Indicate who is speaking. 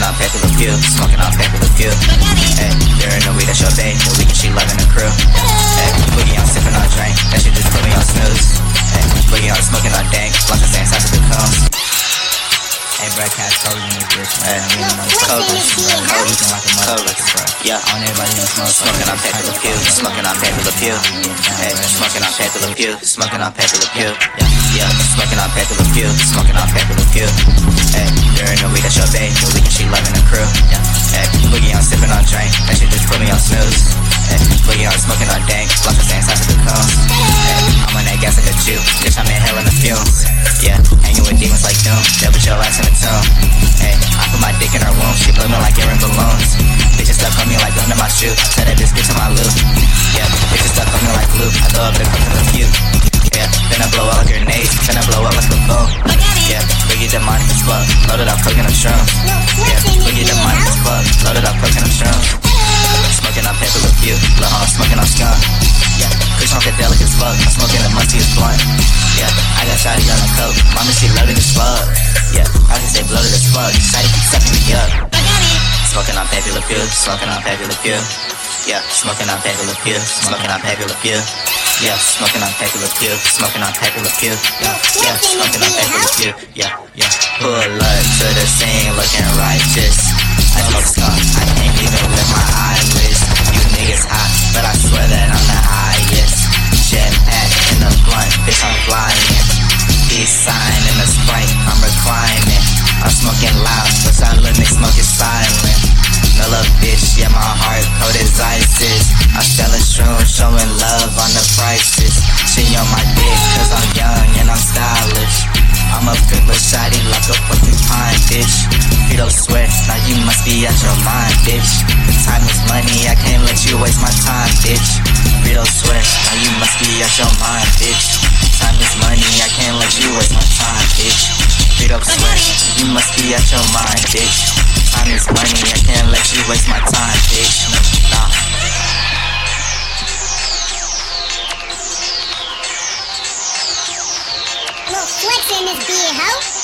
Speaker 1: on paper the pew, smoking on paper the pew. Hey, there ain't no weed, that's your bae. The weekend she loving the crew. Hey, boogie on sipping on drink, that shit just put me on snooze. Hey, boogie on smoking on dank, lots of sand, size of the cones. Hey, bro, catch cold in this bitch, man. Cold, looking like a motherfucker, bro. Yeah, I want everybody to smoke. Smoking on paper the pew, smoking on paper the pew. Hey, smoking on paper the pew, smoking on paper the pew. Yeah, smoking on paper the pew, smoking on paper the pew. Hey, there ain't no weed, that's your bae. The weekend she loving the crew. Hey, boogie on sipping on drink, that shit just put me on snooze. Hey, boogie on smoking on dank, lots of sand, size of the cones. Hey, I'm on that gas like a Jew, bitch, I'm inhaling the fumes. Yeah, hanging with demons like Doom, devil your ass in the tomb. Hey, I put my dick in her womb, she blew me like airing balloons. Bitches stuck on me like gum to my shoe, I tell that bitch get to my loot. Yeah, bitches stuck on me like glue, I throw up the cook to the few. Yeah, then I blow out grenades, then I blow up like a boom. Yeah, boogie demonic as fuck, loaded up cooking them shrooms. Yeah, boogie demonic as fuck, loaded up cooking them shrooms. Smoking on paper with you, lil' smoking on skunk. Yeah, Kush funkadelic as fuck, I'm smoking the mustiest blunt. Yeah, I got shotty on the coat, mama she loaded as fuck. Yeah, I can stay bloated as fuck, shotty keep sucking me up. Smoking on paper with you, smoking on paper with you. Yeah, smoking on paper with you, smoking on paper with you. Yeah, smoking on paper with you, smoking on paper with you. Yeah, smoking on paper with you. Yeah. Pull up to the scene looking righteous. I smoke skunk, I can't even lift my eyelids. You niggas hot, but I swear that I'm the highest. Jetpack in the blunt, bitch I'm flying. Peace sign in the sprite, I'm reclining. I'm smoking loud, but silent niggas smoking silent. No love bitch, yeah my heart cold as ISIS. I'm selling shrooms, showing love on the prices. She on my dick cause I'm young and I'm stylish. I'm a big but shotty like a fucking pine, bitch. You don't swear, now you must be out your mind, bitch. Time is money, I can't let you waste my time, bitch. You don't swear, now you must be out your mind, bitch. Time is money, I can't let you waste my time, bitch. You don't swear, you must be out your mind, bitch. Time is money, I can't let you waste my time, bitch. Nah.
Speaker 2: Little flex in this beer, ho.